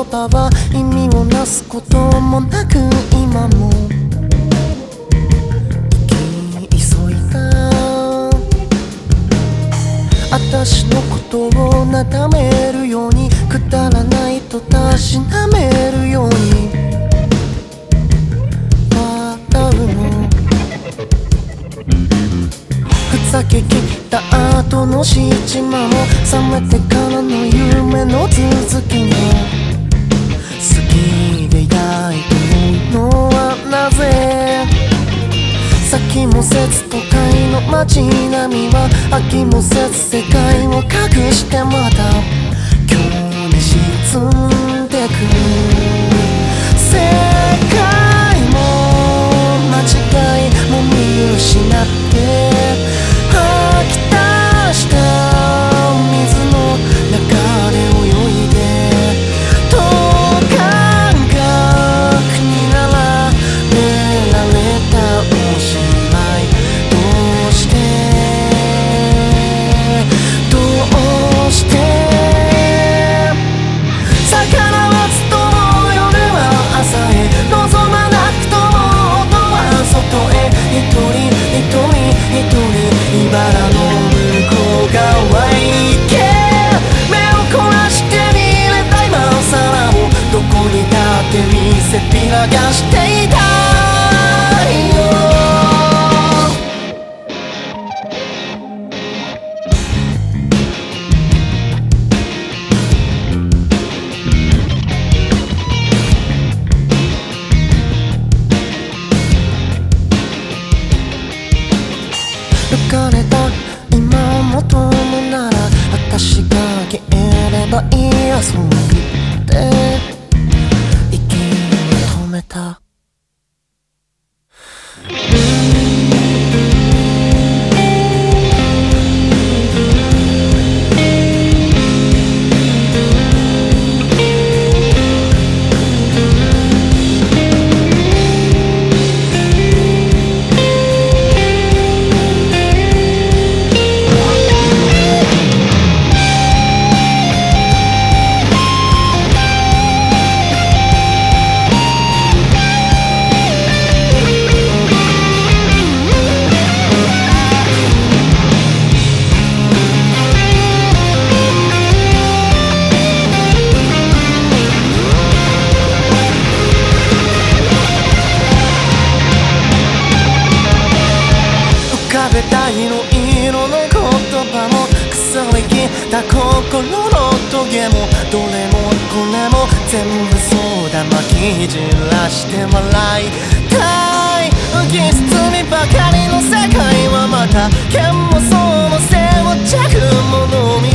葉は意味をなすこともなく今も生き急いだ私のことをなだめるようにくだらないとたしなめるように笑うのふざけきった後の七間も覚めてからの夢の続きも好きでいたいと思うのはなぜ先もせず都会の街並みは飽きもせず世界を隠してまた今日に沈んでく世界も間違いも見失って吐き出した水の中で泳いで等間隔になられられたおしまいどうして魚はずっと夜は朝へ望まなくとも音は外へ一人一人一人茨の向こう側へ行け目を凝らして見れた今更をどこにだって見せびらかしていたいよ浮かれた今を求むなら私が消えればいい遊びで息を止めた色々の言葉も腐りきった心のトゲもどれもこれも全部そうだ巻き散らして笑いたい浮き沈みばかりの世界はまた剣もそうも背を着物を見